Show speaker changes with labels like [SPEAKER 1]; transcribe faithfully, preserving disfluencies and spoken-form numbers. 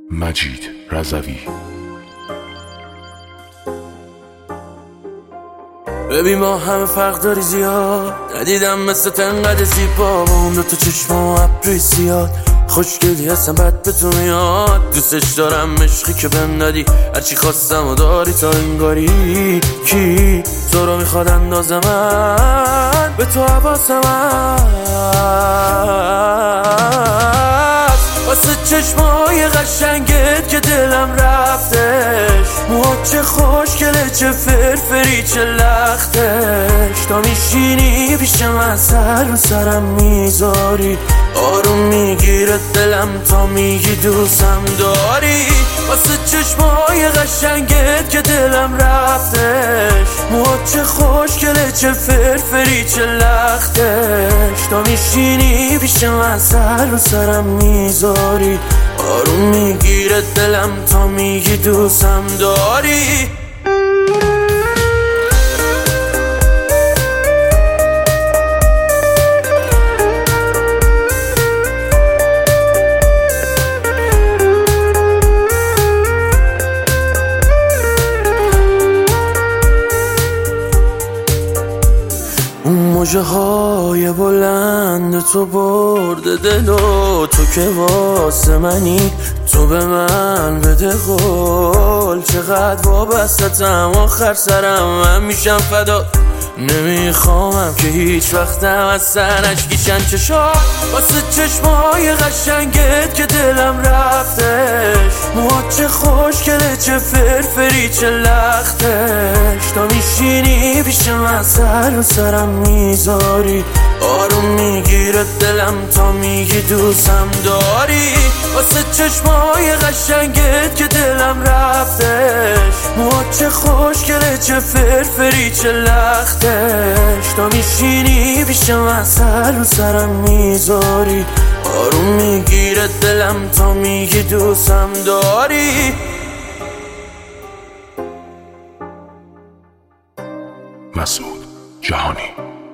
[SPEAKER 1] مجید رضوی.
[SPEAKER 2] ببین ما همه فرق داری زیاد، ندیدم مثل تنقدر زیبا با اون دوتا چشم و ابروی زیاد. خوشگلی هستم بد به تو میاد، دوستش دارم عشقی که بهم دادی، هرچی خواستم و داری تا انگاری. کی تو رو میخواد اندازه من به تو حواسم هست، واسه چشمای قشنگت که دلم رفتش. موها چه خوشگله چه فرفری چه لختش، تا میشینی پیش من سر رو سرم میذاری، آروم میگیره دلم تا میگی دوستم داری. واسه چشمای قشنگت که دلم رفتش، موها چه خوشگله چه فرفری چه لختش، تا میشینی پیش من سر رو سرم میذاری، آروم میگیره دلم تا میگی دوستم داری. اون موجه های بلند تو برده دلو، تو که واسه منی تو به من بده قول. چقدر وابستم آخر سرم من میشم فدا، نمیخوامم که هیچ وقتم از سرش گیشن چشات. واسه چشمای قشنگت که دلم رفتش، موها چه خوشگله چه فرفری چه لختش، تا میشینی پیش من سر رو سرم میذاری، آروم میگیره دلم تا میگی دوستم داری. واسه چشمای قشنگت که دلم رفتش، موها چه خوشگله چه فرفری چه لختش، تا میشینی پیش من سر رو سرم میذاری، آروم میگیره دلم تا میگی دوستم داری.
[SPEAKER 1] مسعود جهانی.